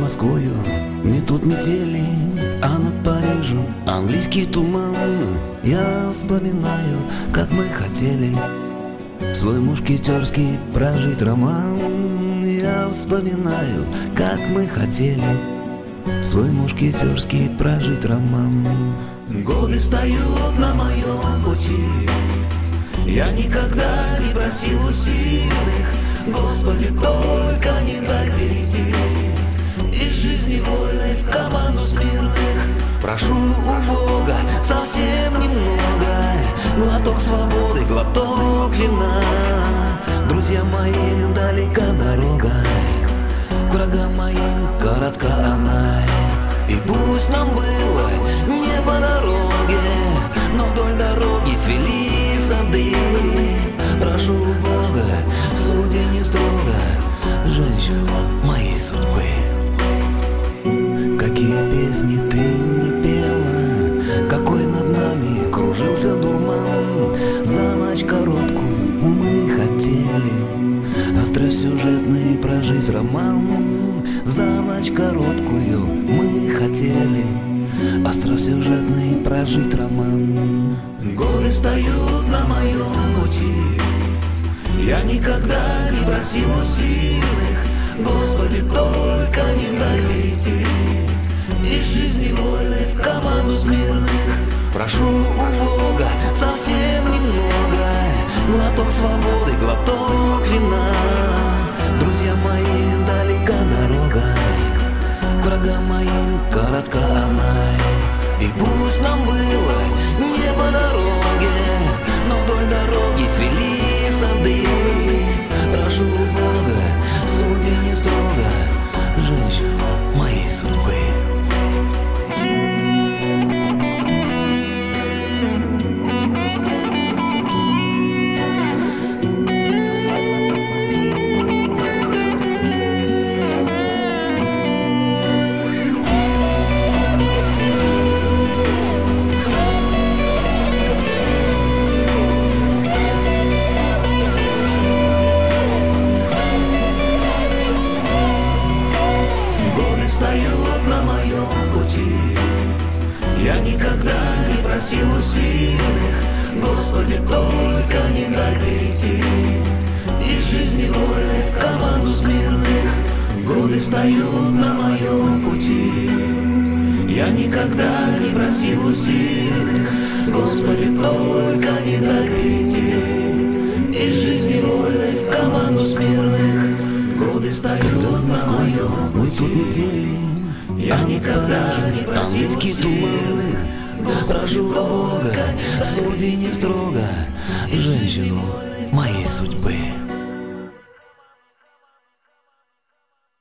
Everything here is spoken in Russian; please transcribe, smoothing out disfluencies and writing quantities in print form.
Москвою метут метели, а над Парижем английский туман. Я вспоминаю, как мы хотели свой мушкетерский прожить роман. Я вспоминаю, как мы хотели свой мушкетерский прожить роман. Годы встают на моем пути, я никогда не просил у сильных: Господи, только не дай перейти из жизни вольной в команду смирных. Прошу у Бога совсем немного, глоток свободы, глоток вина. Друзья мои, далека дорога, к врагам моим коротка она. И пусть нам было не по дороге, но вдоль дороги цвели сады. Прошу у Бога, суди не строго женщин моей судьбы. Какие песни ты не пела, какой над нами кружился дурман. За ночь короткую мы хотели остросюжетный прожить роман. За ночь короткую мы хотели остросюжетный прожить роман. Годы встают на моем пути, я никогда не просил у сильных: Господи, только не дай перейти из жизни вольной в команду смирных. Прошу у Бога совсем немного, глоток свободы, глоток вина. Друзья мои, далека дорога, к врагам моим коротка она. И пусть нам было не по дороге, но вдоль дороги цвели сады. Прошу у Бога, суди не строго женщин моей судьбы. Встают на моем пути, я никогда не просил у сильных: Господи, только не дай перейти из жизни вольной в команду смирных. Годы встают на моем пути, я никогда не просил у сильных: Господи, только не дай перейти из жизни вольной в команду смирных. Годы встают на моем пути, метели, я никогда не просил у сильных: прошу у Бога, суди не строго женщину моей судьбы.